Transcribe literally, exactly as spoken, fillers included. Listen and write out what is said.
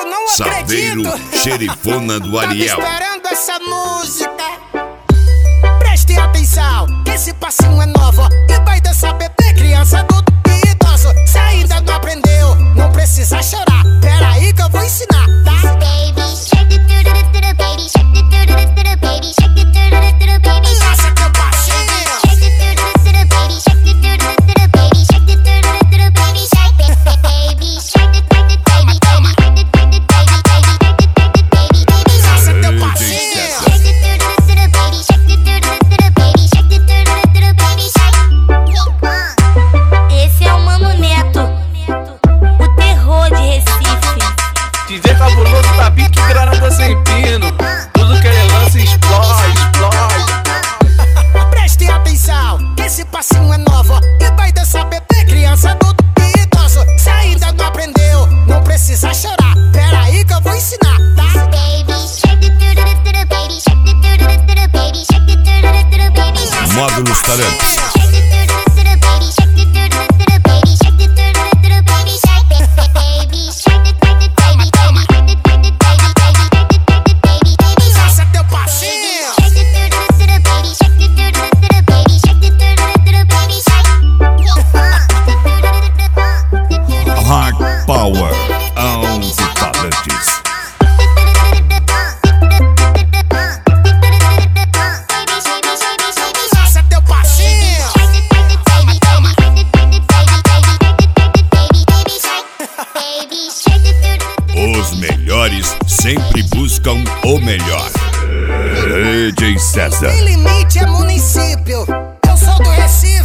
não Saveiro, acredito. xerifona do Ariel. Tava esperando essa música. Preste atenção, que esse passinho é novo e vai dançar bebê, criança, adulto e idoso. Se ainda não aprendeu, não precisa chorar. Pera aí que eu vou ensinar, tá? Baby shark do do do do baby shark do do do do baby shark do do do do baby shark. Esse é teu passinho. Shark do do do do baby shark do do do do baby shark do do do do baby shark. Baby shark do do do baby baby shark do do do baby baby baby shark. Esse é teu D J passinho. César. Shark do do do do baby shark do do do do baby shark do do do do baby shark. Esse é o Mano Neto, o terror de Recife. D J Fabuloso tá pique granada sem pino. Tudo que ele lança explode, explode. Preste atenção, que esse passinho é novo e vai dançar bebê, criança, adulto e idoso. Se ainda não aprendeu, não precisa chorar. Pera aí que eu vou ensinar, tá? Baby shark do do do do baby shark do do do do baby shark do do do do baby shark. Módulos Talentos. Shark do do do do baby shark do do do do baby shark do do do do baby shark. Baby shark do do do baby baby shark do do do baby baby baby baby shark. Esse é teu passinho. Shark do do do do baby shark do do do do baby shark do do do do baby shark. Hard Power, onze talentos. Esse é teu passinho. Os melhores sempre buscam o melhor. D J César. Sem limite é município. Eu sou do Recife.